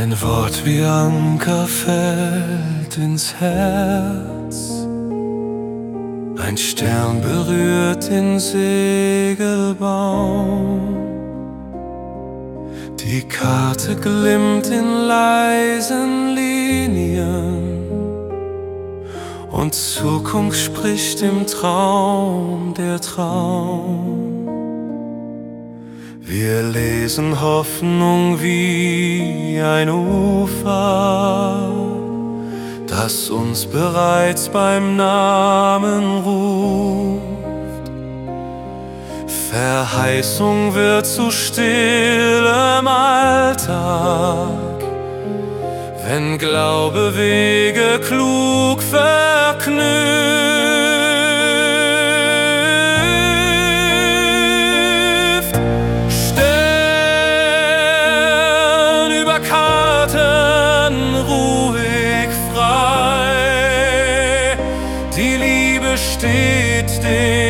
Ein Wort wie Anker fällt ins Herz, ein Stern berührt den Segelbaum, die Karte glimmt in leisen Linien und Zukunft spricht im Traum der Traum. Wir lesen Hoffnung wie ein Ufer, das uns bereits beim Namen ruft. Verheißung wird zu stillem Alltag, wenn Glaube Wege klug verknüpft. Karten ruhig frei, die Liebe steht dem